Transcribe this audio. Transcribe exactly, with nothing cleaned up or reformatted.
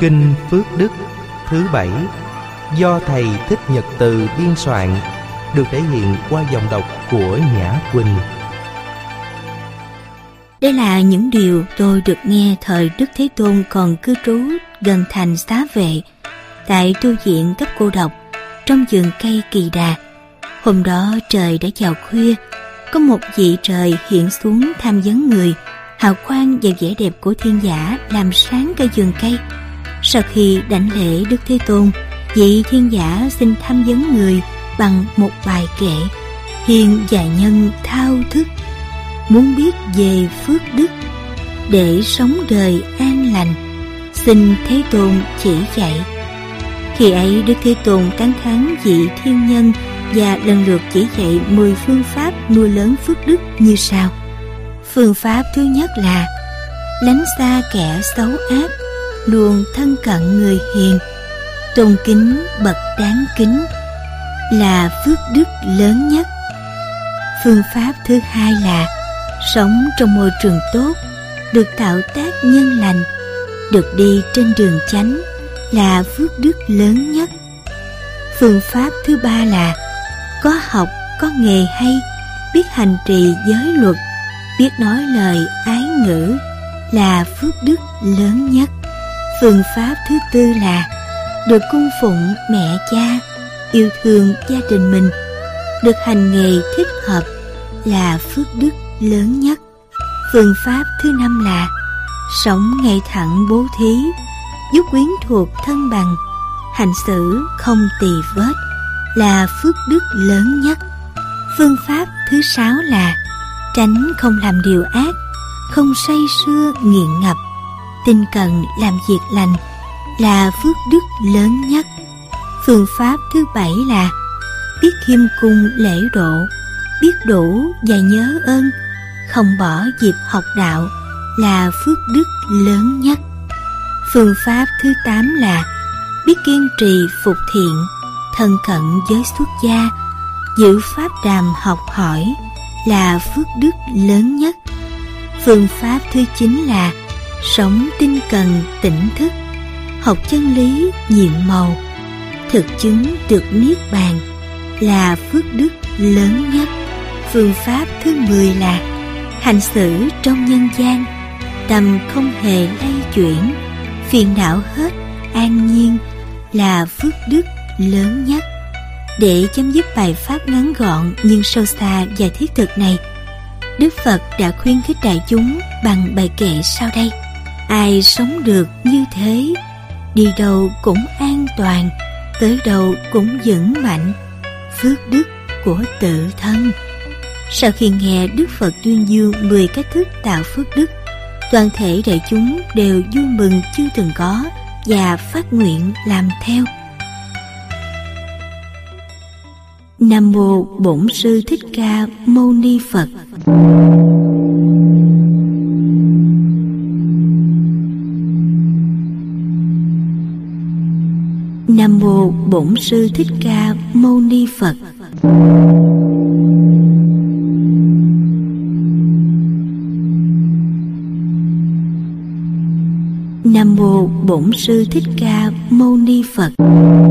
Kinh Phước Đức thứ bảy do Thầy Thích Nhật Từ biên soạn, được thể hiện qua giọng đọc của Nhã Quỳnh. Đây là những điều tôi được nghe thời Đức Thế Tôn còn cư trú gần thành Xá Vệ, tại tu viện cấp cô độc trong vườn cây Kỳ Đà. Hôm đó trời đã chào khuya, có một vị trời hiện xuống tham vấn người. Hào quang và vẻ đẹp của thiên giả làm sáng cả vườn cây. Sau khi đảnh lễ Đức Thế Tôn, vị thiên giả xin tham vấn người bằng một bài kệ: hiền và nhân thao thức, muốn biết về phước đức, để sống đời an lành, xin Thế Tôn chỉ dạy. Khi ấy Đức Thế Tôn tán thán vị thiên nhân và lần lượt chỉ dạy mười phương pháp nuôi lớn phước đức như sau. Phương pháp thứ nhất là lánh xa kẻ xấu ác, luôn thân cận người hiền, tôn kính bậc đáng kính, là phước đức lớn nhất. Phương pháp thứ hai là sống trong môi trường tốt, được tạo tác nhân lành, được đi trên đường chánh, là phước đức lớn nhất. Phương pháp thứ ba là có học, có nghề hay, biết hành trì giới luật, biết nói lời ái ngữ, là phước đức lớn nhất. Phương pháp thứ tư là được cung phụng mẹ cha, yêu thương gia đình mình, được hành nghề thích hợp, là phước đức lớn nhất. Phương pháp thứ năm là sống ngay thẳng bố thí, giúp quyến thuộc thân bằng, hành xử không tì vết, là phước đức lớn nhất. Phương pháp thứ sáu là tránh không làm điều ác, không say sưa nghiện ngập, tinh cần làm việc lành, là phước đức lớn nhất. Phương pháp thứ bảy là biết khiêm cung lễ độ, biết đủ và nhớ ơn, không bỏ dịp học đạo, là phước đức lớn nhất. Phương pháp thứ tám là biết kiên trì phục thiện, thân cận với xuất gia, giữ pháp đàm học hỏi, là phước đức lớn nhất. Phương pháp thứ chín là sống tinh cần tỉnh thức, học chân lý nhiệm màu, thực chứng được niết bàn, là phước đức lớn nhất. Phương pháp thứ mười là hành xử trong nhân gian, tâm không hề lay chuyển, phiền não hết, an nhiên, là phước đức lớn nhất. Để chấm dứt bài pháp ngắn gọn nhưng sâu xa và thiết thực này, Đức Phật đã khuyến khích đại chúng bằng bài kệ sau đây: ai sống được như thế, đi đâu cũng an toàn, tới đâu cũng vững mạnh, phước đức của tự thân. Sau khi nghe Đức Phật tuyên dương mười cách thức tạo phước đức, toàn thể đại chúng đều vui mừng chưa từng có và phát nguyện làm theo. Nam mô Bổn Sư Thích Ca Mâu Ni Phật. Nam mô Bổn Sư Thích Ca Mâu Ni Phật. Nam mô Bổn Sư Thích Ca Mâu Ni Phật.